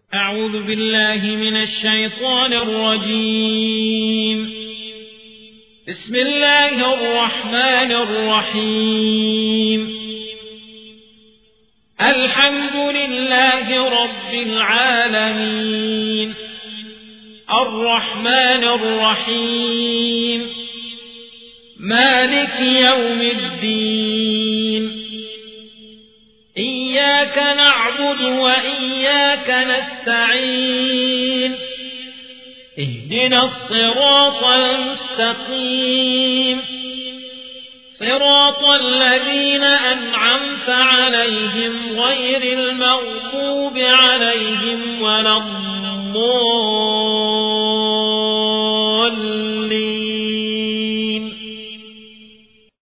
أعوذ بالله من الشيطان الرجيم. بسم الله الرحمن الرحيم. الحمد لله رب العالمين الرحمن الرحيم مالك يوم الدين. إياك نعبد وإياك نستعين. اهدنا الصراط المستقيم صراط الذين أنعمت عليهم غير المغضوب عليهم ولا الضالين.